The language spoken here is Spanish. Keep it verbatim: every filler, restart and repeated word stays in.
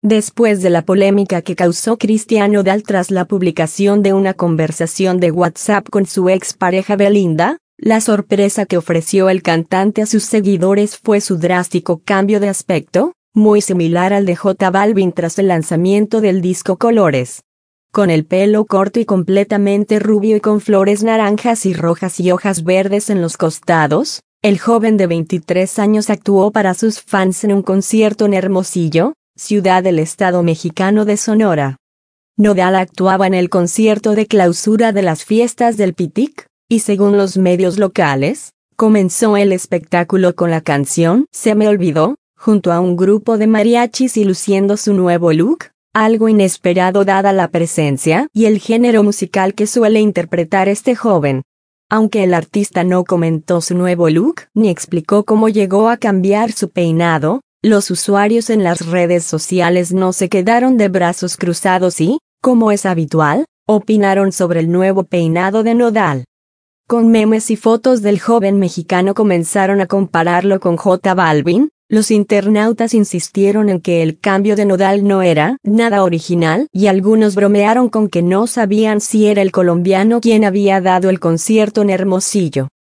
Después de la polémica que causó Cristian Nodal tras la publicación de una conversación de WhatsApp con su expareja Belinda, la sorpresa que ofreció el cantante a sus seguidores fue su drástico cambio de aspecto, muy similar al de J Balvin tras el lanzamiento del disco Colores. Con el pelo corto y completamente rubio y con flores naranjas y rojas y hojas verdes en los costados, el joven de veintitrés años actuó para sus fans en un concierto en Hermosillo, ciudad del estado mexicano de Sonora. Nodal actuaba en el concierto de clausura de las fiestas del Pitic, y según los medios locales, comenzó el espectáculo con la canción Se me olvidó, junto a un grupo de mariachis y luciendo su nuevo look, algo inesperado dada la presencia y el género musical que suele interpretar este joven. Aunque el artista no comentó su nuevo look ni explicó cómo llegó a cambiar su peinado, los usuarios en las redes sociales no se quedaron de brazos cruzados y, como es habitual, opinaron sobre el nuevo peinado de Nodal. Con memes y fotos del joven mexicano comenzaron a compararlo con J Balvin. Los internautas insistieron en que el cambio de Nodal no era nada original y algunos bromearon con que no sabían si era el colombiano quien había dado el concierto en Hermosillo.